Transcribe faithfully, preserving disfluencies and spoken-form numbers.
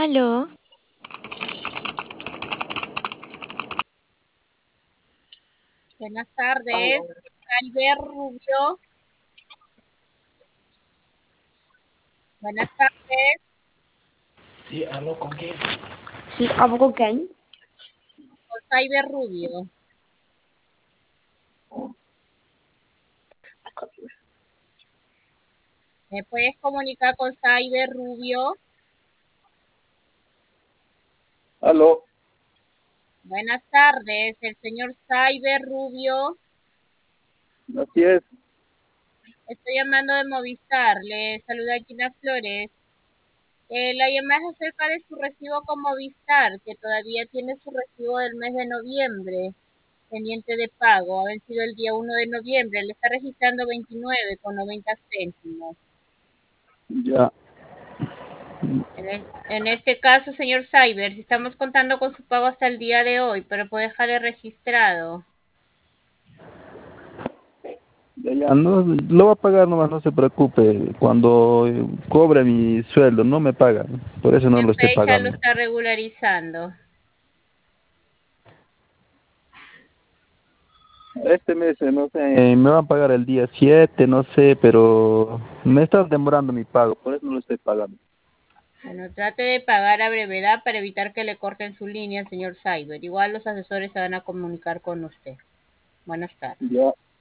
Aló, Buenas tardes, Albert Rubio. Buenas tardes, Sí, aló, ¿con quién? sí, ¿hablo con quién? con Cyber Rubio. ¿Me puedes comunicar con Cyber Rubio? Aló, Buenas tardes, el señor Cyber Rubio. así es. Estoy llamando de Movistar. Le saluda Gina Flores. Eh, la llamada es acerca de su recibo con Movistar, que todavía tiene su recibo del mes de noviembre pendiente de pago. Ha vencido el día uno de noviembre. Le está registrando veintinueve con noventa céntimos. Ya, En, es- en este caso, señor Cyber, si estamos contando con su pago hasta el día de hoy, pero puede dejarle registrado. ya, ya, no, lo va a pagar nomás, no se preocupe. Cuando eh, cobre mi sueldo, no me paga. Por eso no ¿Qué lo estoy fecha lo pagando. está regularizando? Este mes, eh, no sé, eh, me van a pagar el día siete, no sé, pero me está demorando mi pago, por eso no lo estoy pagando. Bueno, trate de pagar a brevedad para evitar que le corten su línea, señor Cyber. Igual los asesores se van a comunicar con usted. Buenas tardes. Ya.